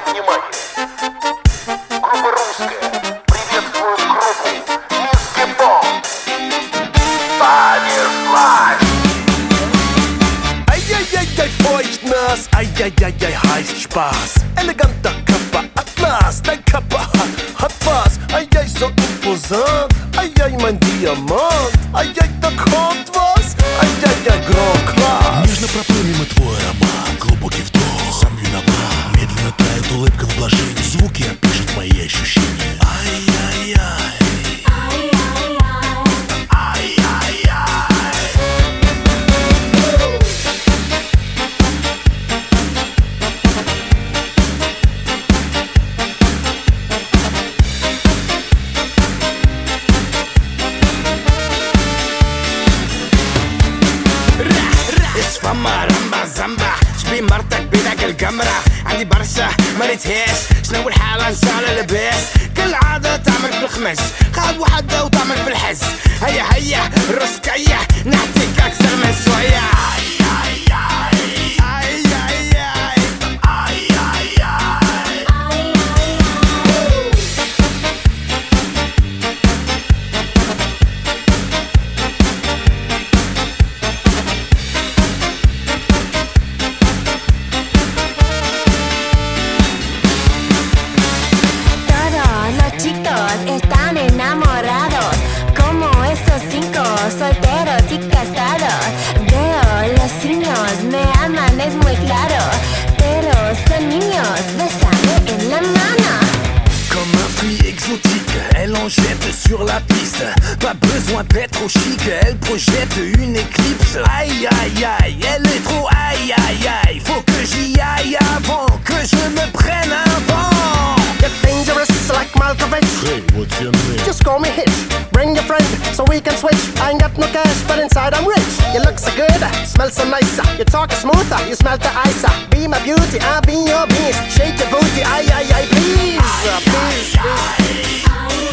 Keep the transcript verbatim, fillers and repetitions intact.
внимание. Группа русская приветствует группу Мискипон. Понеслась! Ай-яй-яй-яй, feucht nass, ай-яй-яй-яй, heißt Spaß. Eleganter Körper, Atlas, dein Körper hat, hat was. Ай-яй, so imposant, ай-яй, mein Diamant. Ай-яй, da kommt was, ай-яй-яй, Grand Class. Нежно проплыли мы твой аромат, глубокий вдох, сам виноват. Медленно тает улыбка в блажении, звуки опишут мои ощущения. Ай-яй-яй. فما رمبا زمبا شبي مرتك بيدك القمرة عندي برشا مريتهاش شنو الحالة نسال اللباس كل عادة تعمل في الخمس خاد وحدة وتعمل في الحس هيا هيا رسكية نحتيك أكثر من شوية Están enamorados como esos cinco solteros y casados. Veo los signos, me aman, es muy claro, pero son niños, bésame en la mano. Comme un fruit exotique, elle en jette sur la piste. Pas besoin d'être au chic, elle projette une éclipse. Aïe aïe aïe, elle est trop aïe aïe aïe. Faut que j'y aille avant que je me prenne un vent. Get dangerous like Malkovich. Hey, what's your name? Just call me Hitch. Bring your friend so we can switch. I ain't got no cash, but inside I'm rich. You look so good, smell so nice. You talk smoother, you smell the ice. Be my beauty, I'll be your beast. Shake your booty, aye aye aye, please, please, please.